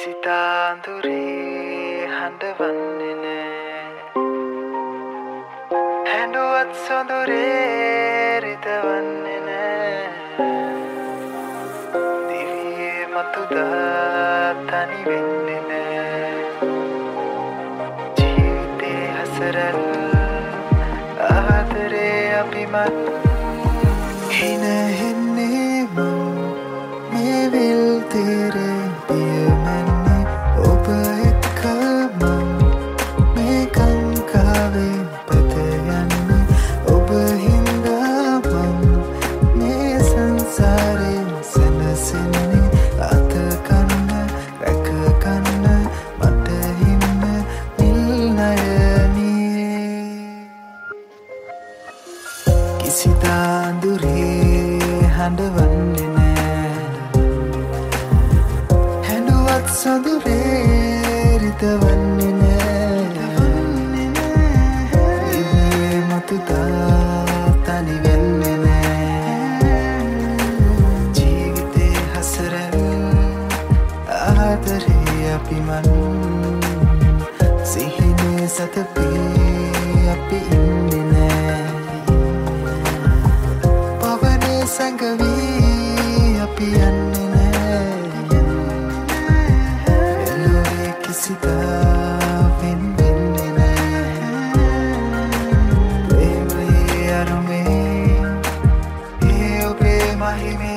සිතාඳුරේ හඬවන්නේ නෑ හැඬුවත් සොඳුරේ රිදවන්නේ නෑ දිවියේ මතුදා තනි වෙන්නේ නෑ ජීවිතේ හසරල් ආදරේ අපිමත් හින හෙන්නේ මං මේ විල් තීරේ පියමන්නේ ඔබ එක්ක මං මේ කංකාවේ පැත යන්නේ ඔබ හින්දා මං මේ සංසාරේ සැනසෙන්නේ අත කන්න රැක කන්න මට හින්න නිල් නයනියේ කිසිදා අඳුරේ හඬවන්නේ නෑ හැඬුවත් සොඳුරේ රිදවන්නේ නෑ දිවියේ මතුදා තනි වෙන්නේ නෑ ජීවිතේ හසරල් ආදරේ අපිමන් සිහිනේ සතපේ අපි ඉන්නේ නෑ සංගවී අපි යන්නේ නෑ එළොවේ කිසිදා වෙන් වෙන්නේ නෑ ප්‍රේමයේ අරුමේ ඒ ඔබේ මහිමේ